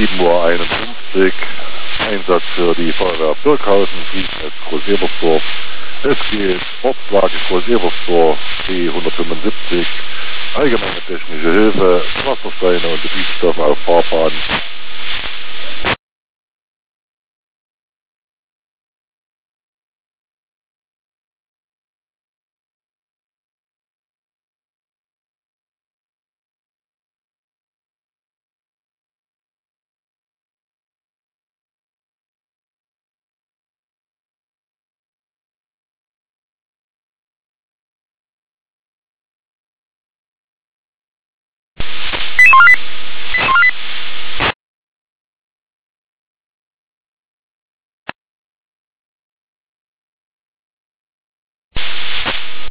7:51 Uhr. Einsatz für die Feuerwehr Birkhausen, Friednetz, Groß-Ebersdorf. Es geht Ortslage Groß-Ebersdorf, B175, allgemeine technische Hilfe, Wassersteine und Gebietsstoffe auf Fahrbahn.